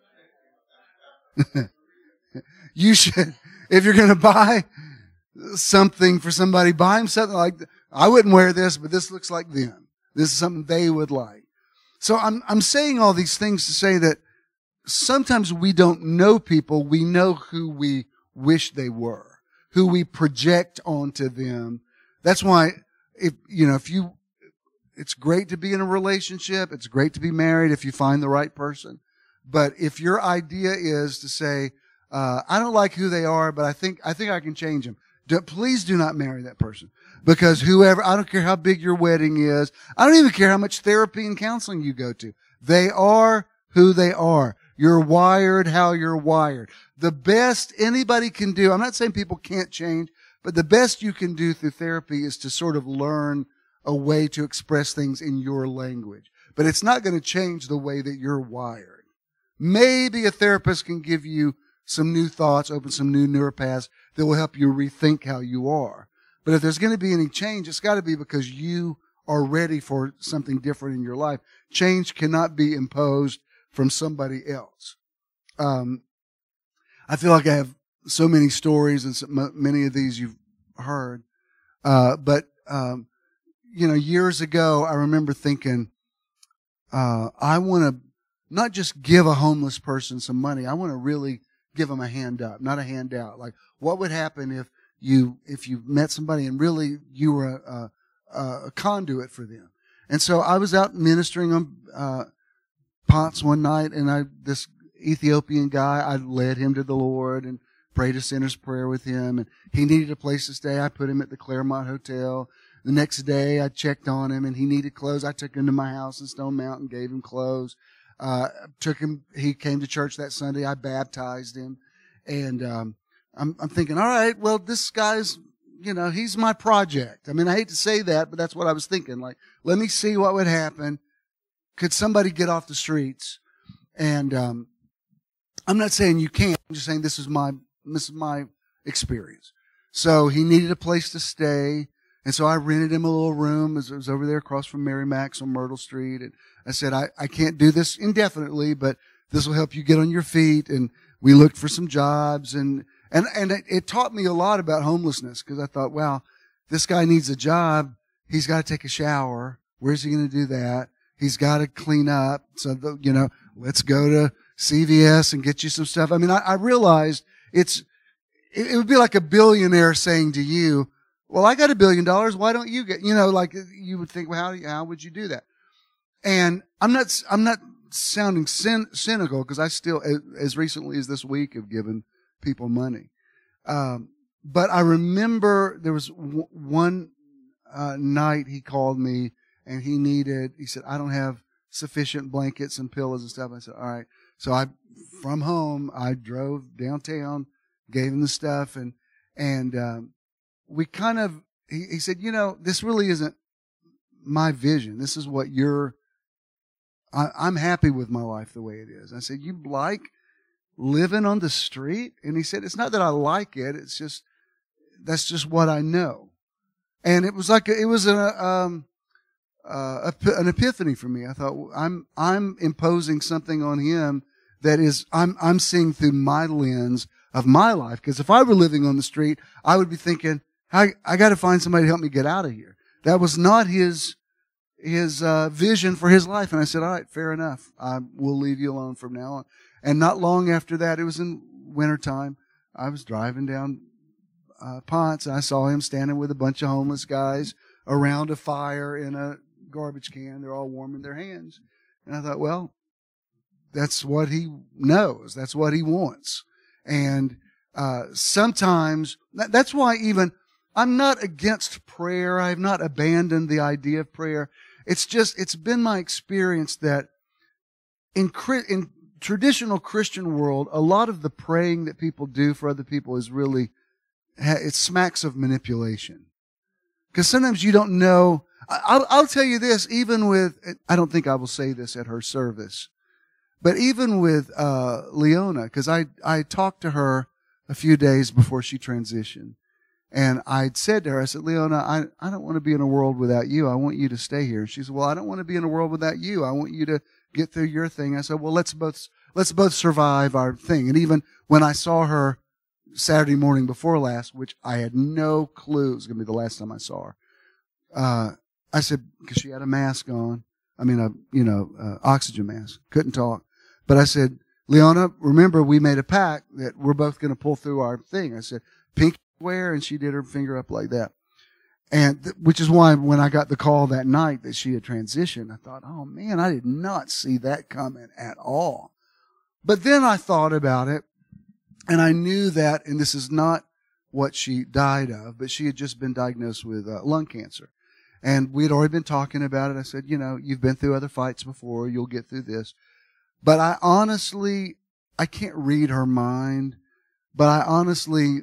that. You should, if you're going to buy something for somebody, buy them something like, I wouldn't wear this, but this looks like them. This is something they would like. So I'm, I'm saying all these things to say that sometimes we don't know people. We know who we wish they were, who we project onto them. That's why if, you know, if you, it's great to be in a relationship. It's great to be married if you find the right person. But if your idea is to say, Uh, I don't like who they are, but I think, I think I can change them. Do, please do not marry that person because whoever, I don't care how big your wedding is. I don't even care how much therapy and counseling you go to. They are who they are. You're wired how you're wired. The best anybody can do, I'm not saying people can't change, but the best you can do through therapy is to sort of learn a way to express things in your language. But it's not going to change the way that you're wired. Maybe a therapist can give you some new thoughts, open some new neuropaths that will help you rethink how you are. But if there's going to be any change, it's got to be because you are ready for something different in your life. Change cannot be imposed from somebody else. Um, I feel like I have so many stories and so, many of these you've heard. Uh, but, um, you know, years ago, I remember thinking, uh, I want to not just give a homeless person some money. I want to really give them a hand up, not a handout. Like, what would happen if you, if you met somebody and really you were a, a, a conduit for them. And so I was out ministering on, uh, Ponce one night, and I, this Ethiopian guy, I led him to the Lord and prayed a sinner's prayer with him, and he needed a place to stay. I put him at the Claremont Hotel. The next day, I checked on him, and he needed clothes. I took him to my house in Stone Mountain, gave him clothes. Uh, took him, he came to church that Sunday. I baptized him. And, um, I'm, I'm thinking, all right, well, this guy's, you know, he's my project. I mean, I hate to say that, but that's what I was thinking. Like, let me see what would happen. Could somebody get off the streets? And, um, I'm not saying you can't. I'm just saying this is my, this is my experience. So he needed a place to stay. And so I rented him a little room. It was over there across from Mary Mac's on Myrtle Street. And I said, I, I can't do this indefinitely, but this will help you get on your feet. And we looked for some jobs, and, and, and it, it taught me a lot about homelessness, because I thought, wow, this guy needs a job. He's got to take a shower. Where's he going to do that? He's got to clean up. So, the, you know, let's go to C V S and get you some stuff. I mean, I, I realized it's, it, it would be like a billionaire saying to you, well, I got a billion dollars. Why don't you get, you know, like you would think, well, how, do you, how would you do that? And I'm not, I'm not sounding cyn- cynical, because I still, as recently as this week, have given people money. Um, but I remember there was w- one, uh, night he called me, and he needed, he said, I don't have sufficient blankets and pillows and stuff. I said, all right. So I, from home, I drove downtown, gave him the stuff, and, and, um, we kind of, he, he said, you know, this really isn't my vision. This is what you're, I, I'm happy with my life the way it is. I said, you like living on the street? And he said, it's not that I like it. It's just, that's just what I know. And it was like, a, it was a, um, uh, an epiphany for me. I thought, I'm, I'm imposing something on him that is, I'm, I'm seeing through my lens of my life. Because if I were living on the street, I would be thinking, I, I got to find somebody to help me get out of here. That was not his, his, uh, vision for his life. And I said, all right, fair enough. I will leave you alone from now on. And not long after that, it was in wintertime, I was driving down, uh, Ponce, and I saw him standing with a bunch of homeless guys around a fire in a garbage can. They're all warming their hands. And I thought, well, that's what he knows. That's what he wants. And, uh, sometimes that, that's why even, I'm not against prayer. I've not abandoned the idea of prayer. It's just, it's been my experience that in, in traditional Christian world, a lot of the praying that people do for other people is really, it smacks of manipulation. Because sometimes you don't know. I'll, I'll tell you this, even with, I don't think I will say this at her service, but even with, uh, Leona, because I, I talked to her a few days before she transitioned. And I'd said to her, I said, Leona, I, I don't want to be in a world without you. I want you to stay here. She said, well, I don't want to be in a world without you. I want you to get through your thing. I said, well, let's both, let's both survive our thing. And even when I saw her Saturday morning before last, which I had no clue it was going to be the last time I saw her, uh, I said, because she had a mask on. I mean, a, you know, uh, oxygen mask. Couldn't talk. But I said, Leona, remember we made a pact that we're both going to pull through our thing. I said, pink where? And she did her finger up like that. And th- which is why when I got the call that night that she had transitioned, I thought, oh man, I did not see that coming at all. But then I thought about it, and I knew that, and this is not what she died of, but she had just been diagnosed with uh, lung cancer. And we had already been talking about it. I said, you know, you've been through other fights before. You'll get through this. But I honestly, I can't read her mind. But I honestly,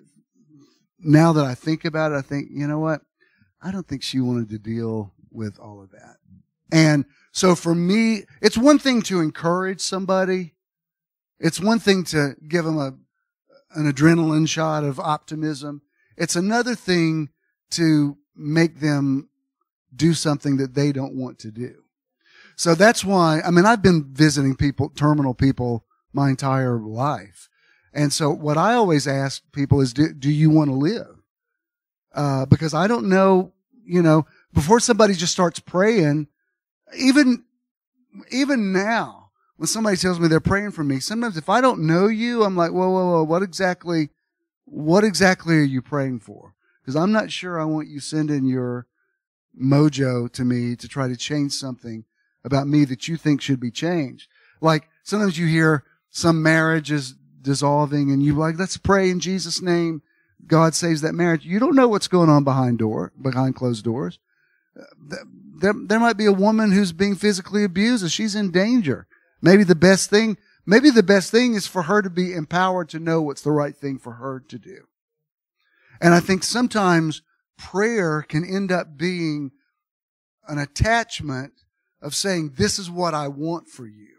now that I think about it, I think, you know what? I don't think she wanted to deal with all of that. And so for me, it's one thing to encourage somebody. It's one thing to give them a, an adrenaline shot of optimism. It's another thing to make them do something that they don't want to do. So that's why, I mean, I've been visiting people, terminal people, my entire life. And so what I always ask people is, do, do you want to live? Uh, because I don't know, you know, before somebody just starts praying, even, even now, when somebody tells me they're praying for me, sometimes if I don't know you, I'm like, whoa, whoa, whoa, what exactly, what exactly are you praying for? Because I'm not sure I want you sending your mojo to me to try to change something about me that you think should be changed. Like sometimes you hear some marriage is dissolving and you like, let's pray in Jesus' name. God saves that marriage. You don't know what's going on behind door, behind closed doors. There, there might be a woman who's being physically abused and she's in danger. Maybe the best thing, maybe the best thing is for her to be empowered to know what's the right thing for her to do. And I think sometimes prayer can end up being an attachment of saying, this is what I want for you.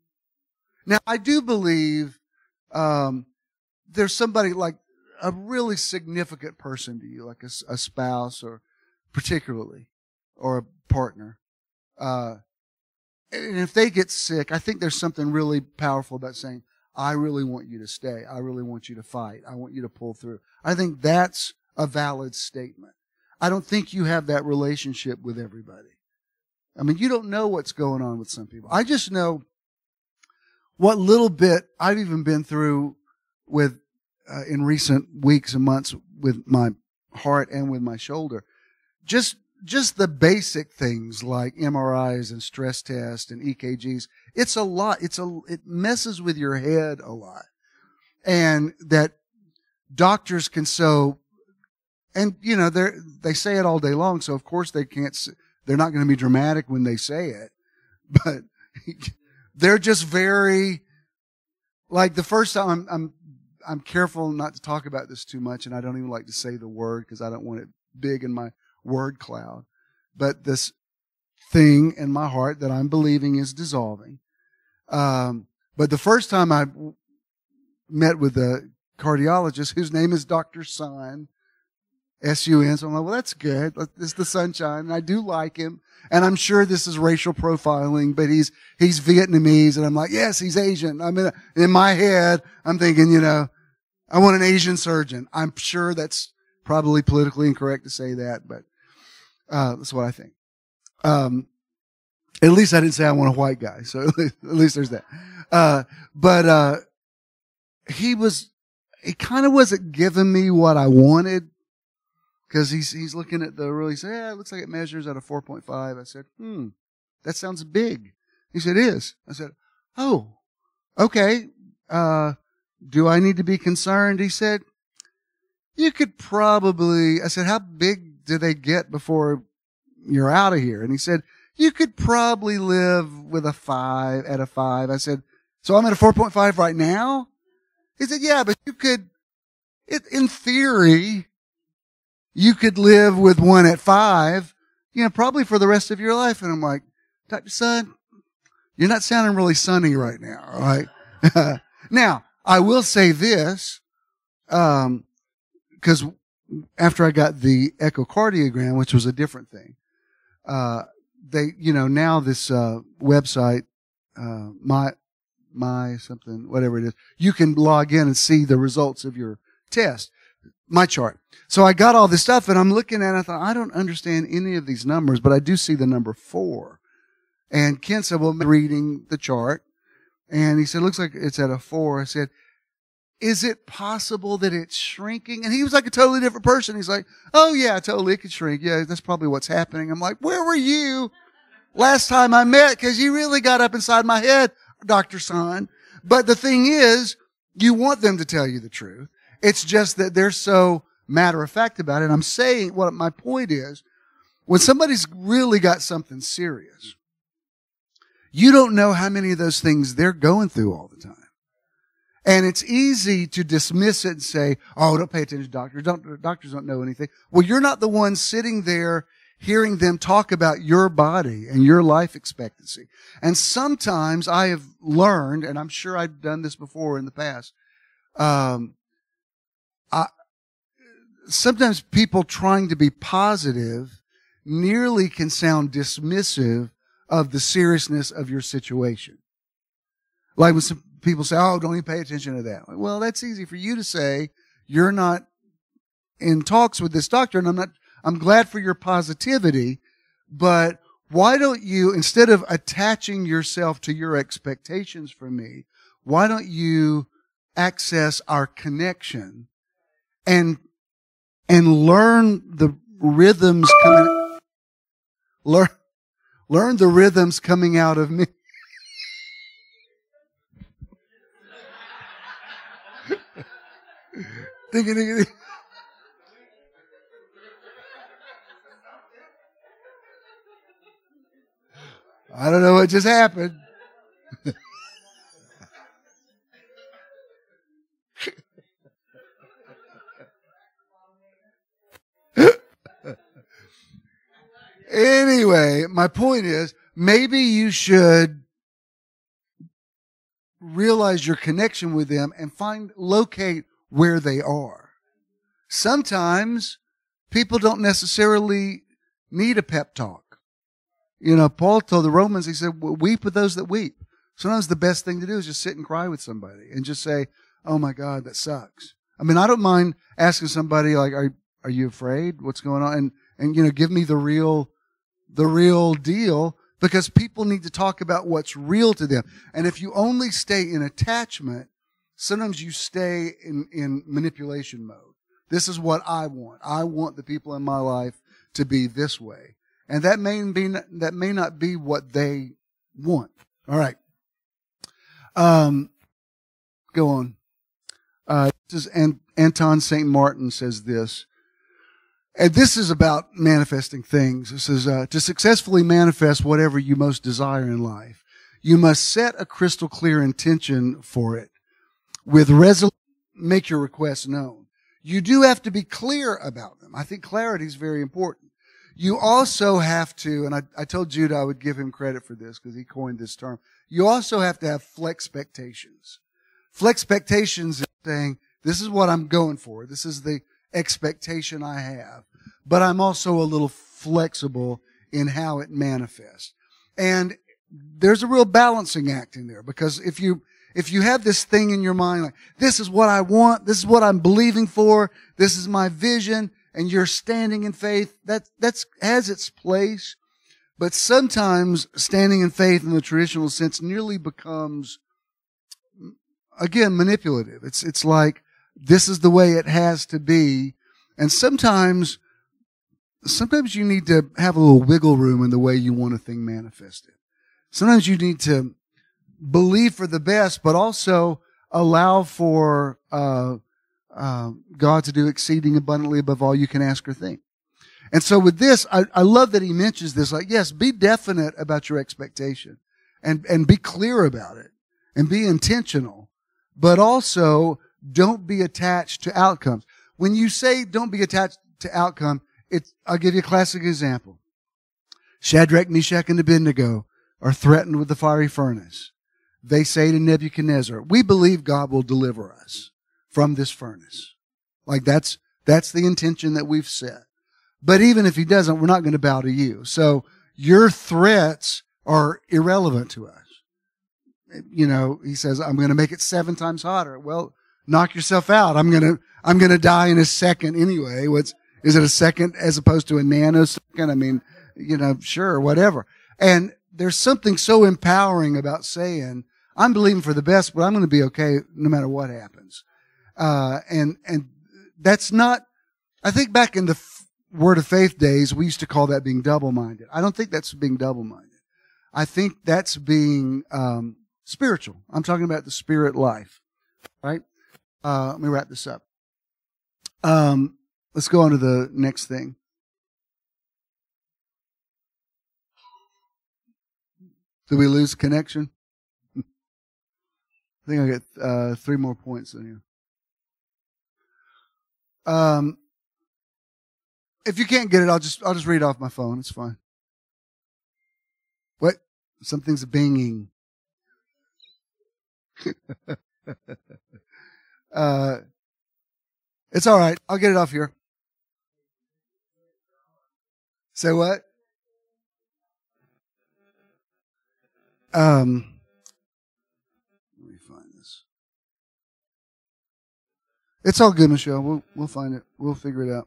Now, I do believe um, there's somebody like a really significant person to you, like a, a spouse or particularly, or a partner. Uh, and if they get sick, I think there's something really powerful about saying, I really want you to stay. I really want you to fight. I want you to pull through. I think that's a valid statement. I don't think you have that relationship with everybody. I mean, you don't know what's going on with some people. I just know what little bit I've even been through with, uh, in recent weeks and months with my heart and with my shoulder. Just, just the basic things like M R Is and stress tests and E K Gs. It's a lot. It's a, it messes with your head a lot. And that doctors can so, and you know, they they say it all day long. So of course they can't, they're not going to be dramatic when they say it, but they're just very, like the first time I'm, I'm, I'm careful not to talk about this too much. And I don't even like to say the word because I don't want it big in my word cloud. But this thing in my heart that I'm believing is dissolving. Um, but the first time I met with a cardiologist whose name is Doctor Sun, S U N. So I'm like, well, that's good. It's the sunshine. And I do like him. And I'm sure this is racial profiling, but he's, he's Vietnamese. And I'm like, yes, he's Asian. I mean, in my head, I'm thinking, you know, I want an Asian surgeon. I'm sure that's probably politically incorrect to say that, but, uh, that's what I think. Um, at least I didn't say I want a white guy. So at least, at least there's that. Uh, but, uh, he was, he kind of wasn't giving me what I wanted. Because he's he's looking at the really, he said, yeah, it looks like it measures at a four point five. I said, hmm, that sounds big. He said, it is. I said, oh, okay. Uh, do I need to be concerned? He said, you could probably, I said, how big do they get before you're out of here? And he said, you could probably live with a five, at a five. I said, so I'm at a four point five right now? He said, yeah, but you could, it, in theory, you could live with one at five, you know, probably for the rest of your life. And I'm like, Doctor Sun, you're not sounding really sunny right now, all right? Now, I will say this, um, because after I got the echocardiogram, which was a different thing, uh, they, you know, now this, uh, website, uh, my, my something, whatever it is, you can log in and see the results of your test. My chart. So I got all this stuff and I'm looking at it. I thought, I don't understand any of these numbers, but I do see the number four. And Ken said, well, I'm reading the chart. And he said, looks like it's at a four. I said, is it possible that it's shrinking? And he was like a totally different person. He's like, oh yeah, totally. It could shrink. Yeah, that's probably what's happening. I'm like, where were you last time I met? Cause you really got up inside my head, Doctor Sun. But the thing is, you want them to tell you the truth. It's just that they're so matter of fact about it. I'm saying what my point is, when somebody's really got something serious, you don't know how many of those things they're going through all the time. And it's easy to dismiss it and say, oh, don't pay attention to doctors. Don't, doctors don't know anything. Well, you're not the one sitting there hearing them talk about your body and your life expectancy. And sometimes I have learned, and I'm sure I've done this before in the past, um, I, sometimes people trying to be positive nearly can sound dismissive of the seriousness of your situation. Like when some people say, oh, don't even pay attention to that. Well, that's easy for you to say. You're not in talks with this doctor, and I'm not, I'm glad for your positivity, but why don't you, instead of attaching yourself to your expectations from me, why don't you access our connection and and learn the rhythms coming learn learn the rhythms coming out of me. Thinking, thinking, I don't know what just happened. Anyway, my point is, maybe you should realize your connection with them and find, locate where they are. Sometimes people don't necessarily need a pep talk. You know, Paul told the Romans, he said, weep with those that weep. Sometimes the best thing to do is just sit and cry with somebody and just say, oh my God, that sucks. I mean, I don't mind asking somebody like, are, are you afraid? What's going on? And, and, you know, give me the real, the real deal, because people need to talk about what's real to them. And if you only stay in attachment, sometimes you stay in, in manipulation mode. This is what I want. I want the people in my life to be this way. And that may be, that may not be what they want. All right. Um, go on. Uh, this is An- Anton Saint Martin says this. And this is about manifesting things. It says, uh, to successfully manifest whatever you most desire in life, you must set a crystal clear intention for it. With resolution, make your requests known. You do have to be clear about them. I think clarity is very important. You also have to, and I, I told Judah I would give him credit for this because he coined this term. You also have to have flexpectations. Flexpectations is saying, this is what I'm going for. This is the expectation I have. But I'm also a little flexible in how it manifests. And there's a real balancing act in there, because if you, if you have this thing in your mind, like, this is what I want, this is what I'm believing for, this is my vision, and you're standing in faith, that, that's, has its place. But sometimes standing in faith in the traditional sense nearly becomes, again, manipulative. It's, it's like, this is the way it has to be. And sometimes, sometimes you need to have a little wiggle room in the way you want a thing manifested. Sometimes you need to believe for the best, but also allow for uh, uh, God to do exceeding abundantly above all you can ask or think. And so with this, I, I love that he mentions this. Like, yes, be definite about your expectation and, and be clear about it and be intentional, but also don't be attached to outcomes. When you say don't be attached to outcome, it's, I'll give you a classic example. Shadrach, Meshach, and Abednego are threatened with the fiery furnace. They say to Nebuchadnezzar, we believe God will deliver us from this furnace. Like that's, that's the intention that we've set. But even if he doesn't, we're not going to bow to you. So your threats are irrelevant to us. You know, he says, I'm going to make it seven times hotter. Well, knock yourself out. I'm going to, I'm going to die in a second anyway. What's, is it a second as opposed to a nanosecond? I mean, you know, sure, whatever. And there's something so empowering about saying, I'm believing for the best, but I'm going to be okay no matter what happens. Uh, and, and that's not, I think back in the f- Word of Faith days, we used to call that being double-minded. I don't think that's being double-minded. I think that's being, um, spiritual. I'm talking about the spirit life, right? Uh, let me wrap this up. Um, let's go on to the next thing. Did we lose connection? I think I get uh, three more points in here. Um, if you can't get it, I'll just I'll just read off my phone. It's fine. What? Something's binging. uh, it's all right. I'll get it off here. Say what? Um, let me find this. It's all good, Michelle. We'll we'll find it. We'll figure it out.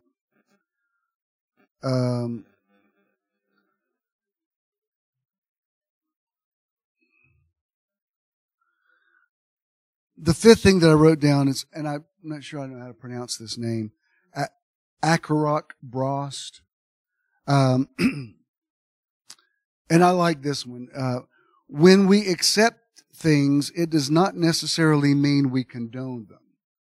Um, the fifth thing that I wrote down is, and I I'm not sure I know how to pronounce this name. A- Akarok Brost. Um, and I like this one. Uh, when we accept things, it does not necessarily mean we condone them.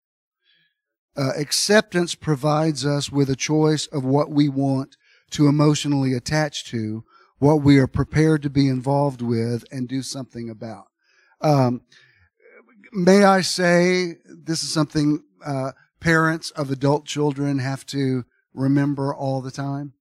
Uh, acceptance provides us with a choice of what we want to emotionally attach to, what we are prepared to be involved with and do something about. Um, may I say, this is something uh, parents of adult children have to remember all the time.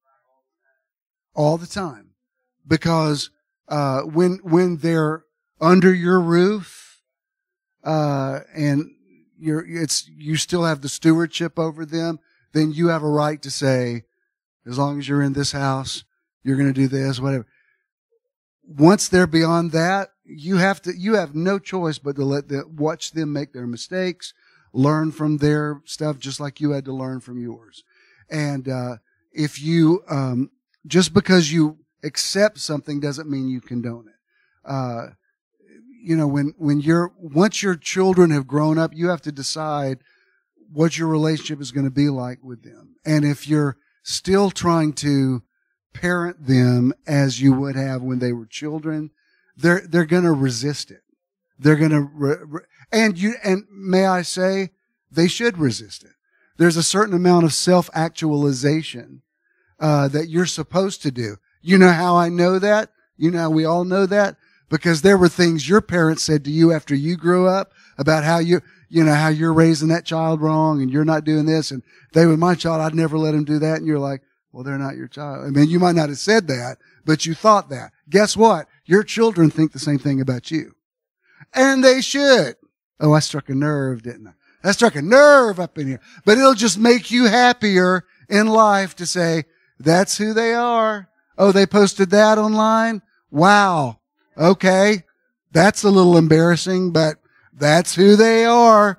All the time. Because uh, when when they're under your roof uh, and You're, it's, you still have the stewardship over them, then you have a right to say, as long as you're in this house, you're going to do this, whatever. Once they're beyond that, you have to, you have no choice but to let them, watch them make their mistakes, learn from their stuff just like you had to learn from yours. And, uh, if you, um, just because you accept something doesn't mean you condone it. Uh, You know, when, when you're, once your children have grown up, you have to decide what your relationship is going to be like with them. And if you're still trying to parent them as you would have when they were children, they're, they're going to resist it. They're going to, re- re- and you, and may I say, they should resist it. There's a certain amount of self-actualization, uh, that you're supposed to do. You know how I know that? You know how we all know that? Because there were things your parents said to you after you grew up about how you, you know, how you're raising that child wrong and you're not doing this. And they were my child. I'd never let them do that. And you're like, well, they're not your child. I mean, you might not have said that, but you thought that. Guess what? Your children think the same thing about you. And they should. Oh, I struck a nerve, didn't I? I struck a nerve up in here. But it'll just make you happier in life to say, that's who they are. Oh, they posted that online? Wow. Okay, that's a little embarrassing, but that's who they are.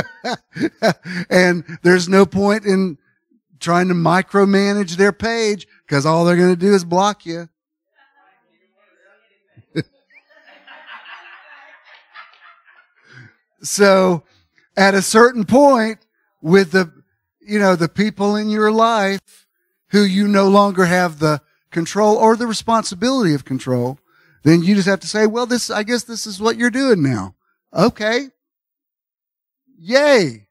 And there's no point in trying to micromanage their page because all they're going to do is block you. So at a certain point with the, you know, the people in your life who you no longer have the control or the responsibility of control, then you just have to say, well, this, I guess this is what you're doing now. Okay. Yay.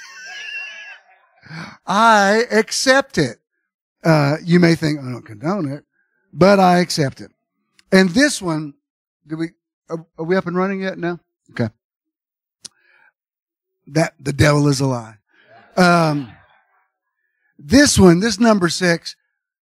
I accept it. Uh, you may think, I don't condone it, but I accept it. And this one, do we, are, are we up and running yet? No? Okay. That, the devil is a lie. Um, this one, this number six,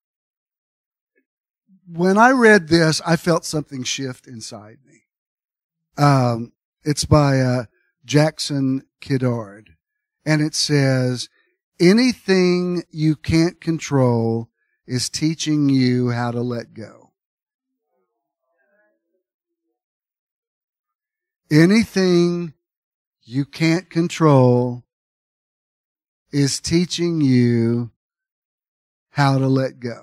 when I read this, I felt something shift inside me. Um, it's by uh, Jackson Kiddard. And it says, anything you can't control is teaching you how to let go. Anything you can't control is teaching you how to let go.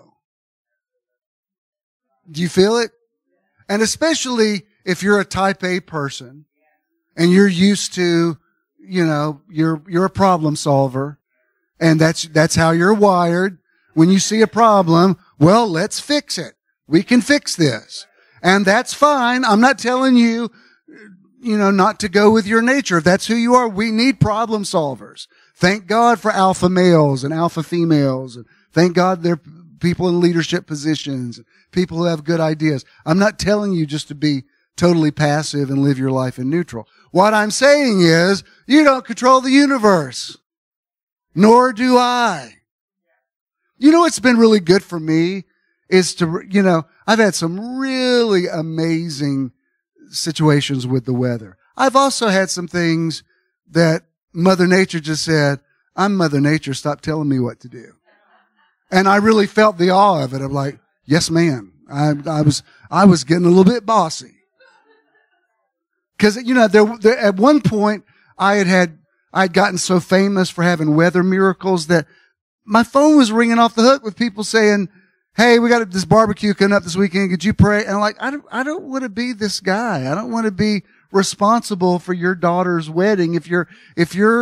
Do you feel it? And especially if you're a type A person and you're used to, you know, you're, you're a problem solver and that's, that's how you're wired. When you see a problem, well, let's fix it. We can fix this. And that's fine. I'm not telling you, you know, not to go with your nature. If that's who you are, we need problem solvers. Thank God for alpha males and alpha females. And thank God they're people in leadership positions, people who have good ideas. I'm not telling you just to be totally passive and live your life in neutral. What I'm saying is, you don't control the universe. Nor do I. You know what's been really good for me is to, you know, I've had some really amazing situations with the weather. I've also had some things that Mother Nature just said, I'm Mother Nature, stop telling me what to do. And I really felt the awe of it. I'm like, yes, ma'am. I, I was, I was getting a little bit bossy. Cause, you know, there, there, at one point I had had, I'd gotten so famous for having weather miracles that my phone was ringing off the hook with people saying, hey, we got this barbecue coming up this weekend. Could you pray? And I'm like, I don't, I don't want to be this guy. I don't want to be responsible for your daughter's wedding. If you're, if you're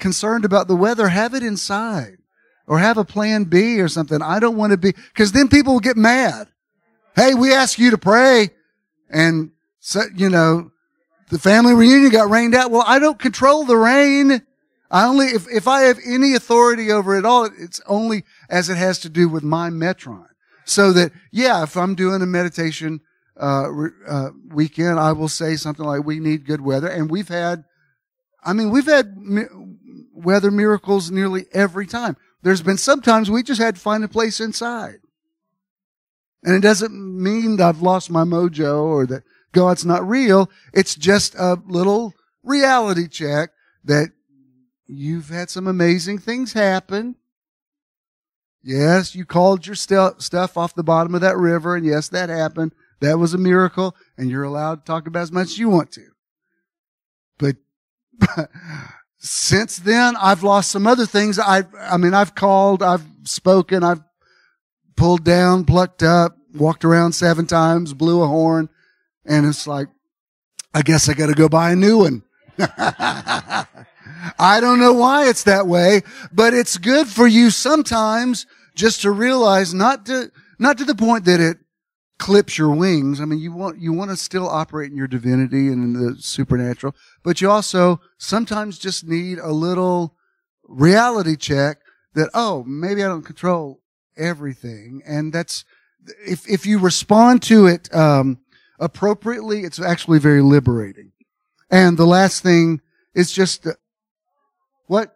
concerned about the weather, have it inside or have a plan B or something. I don't want to be, because then people will get mad. Hey, we asked you to pray and, so, you know, the family reunion got rained out. Well, I don't control the rain. I only, if, if I have any authority over it all, it's only as it has to do with my metron. So that, yeah, if I'm doing a meditation, uh, uh, weekend, I will say something like, we need good weather. And we've had, I mean, we've had mi- weather miracles nearly every time. There's been sometimes we just had to find a place inside. And it doesn't mean that I've lost my mojo or that God's not real. It's just a little reality check that you've had some amazing things happen. Yes, you called your st- stuff off the bottom of that river, and yes, that happened. That was a miracle, and you're allowed to talk about as much as you want to. But since then, I've lost some other things. I, I mean, I've called, I've spoken, I've pulled down, plucked up, walked around seven times, blew a horn, and it's like, I guess I got to go buy a new one. I don't know why it's that way, but it's good for you sometimes just to realize, not to, not to the point that it clips your wings. I mean, you want, you want to still operate in your divinity and in the supernatural, but you also sometimes just need a little reality check that, oh, maybe I don't control everything. And that's, if, if you respond to it, um, appropriately, it's actually very liberating. And the last thing is just, uh, what?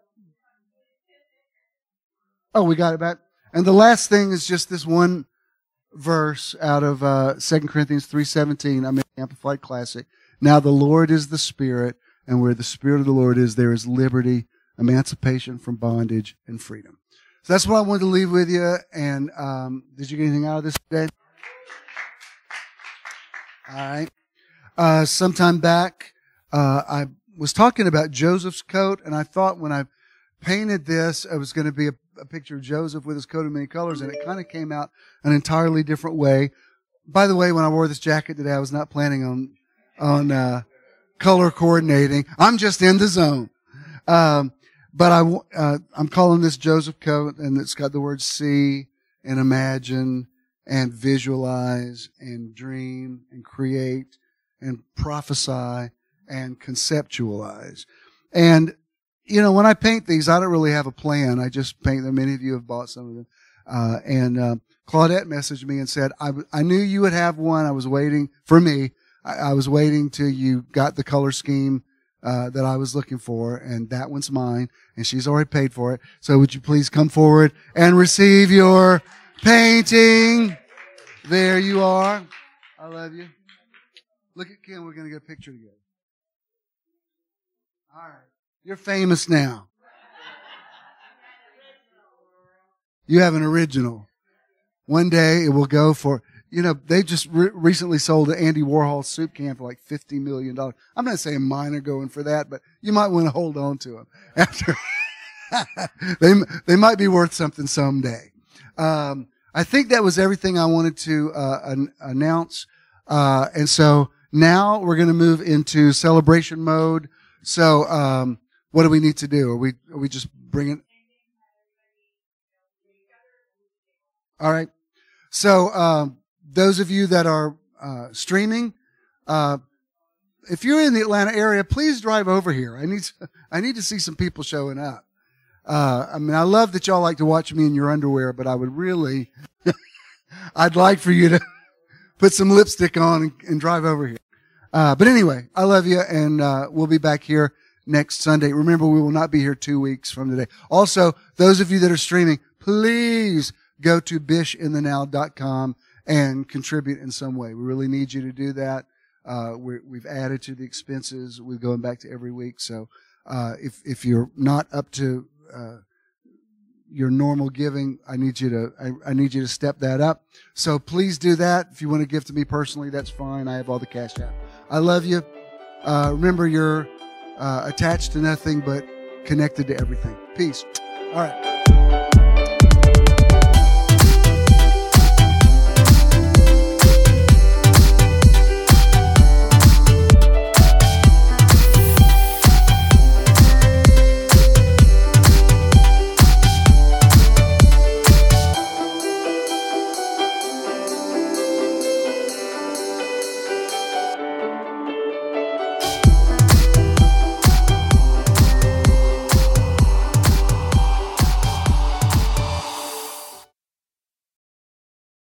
Oh, we got it back. And the last thing is just this one verse out of uh, Second Corinthians three seventeen. I'm in the Amplified Classic. Now the Lord is the Spirit, and where the Spirit of the Lord is, there is liberty, emancipation from bondage, and freedom. So that's what I wanted to leave with you. And um, did you get anything out of this today? All right. Uh, sometime back, uh, I was talking about Joseph's coat, and I thought when I painted this, it was going to be a, a picture of Joseph with his coat of many colors, and it kind of came out an entirely different way. By the way, when I wore this jacket today, I was not planning on on uh, color coordinating. I'm just in the zone. Um, but I, uh, I'm calling this Joseph coat, and it's got the words see and imagine and visualize and dream and create and prophesy and conceptualize. And, you know, when I paint these, I don't really have a plan. I just paint them. Many of you have bought some of them. Uh, and, uh, Claudette messaged me and said, I, I knew you would have one. I was waiting for me. I, I was waiting till you got the color scheme, uh, that I was looking for. And that one's mine. And she's already paid for it. So would you please come forward and receive your painting? There you are. I love you. Look at Kim. We're going to get a picture together. All right. You're famous now. You have an original. One day it will go for, you know, they just re- recently sold an Andy Warhol soup can for like fifty million dollars. I'm not saying mine are going for that, but you might want to hold on to them. After they, they might be worth something someday. Um, I think that was everything I wanted to uh, an- announce. Uh, and so now we're going to move into celebration mode. So, um, what do we need to do? Are we, are we just bringing? All right. So, um, those of you that are, uh, streaming, uh, if you're in the Atlanta area, please drive over here. I need, to, I need to see some people showing up. Uh, I mean, I love that y'all like to watch me in your underwear, but I would really, I'd like for you to put some lipstick on and, and drive over here. Uh, but anyway, I love you, and uh, we'll be back here next Sunday. Remember, we will not be here two weeks from today. Also, those of you that are streaming, please go to bish in the now dot com and contribute in some way. We really need you to do that. Uh, we're, we've added to the expenses. We're going back to every week. So uh, if if you're not up to uh, your normal giving, I need you to I, I need you to step that up. So please do that. If you want to give to me personally, that's fine. I have all the cash out. I love you. Uh, remember, you're uh, attached to nothing but connected to everything. Peace. All right.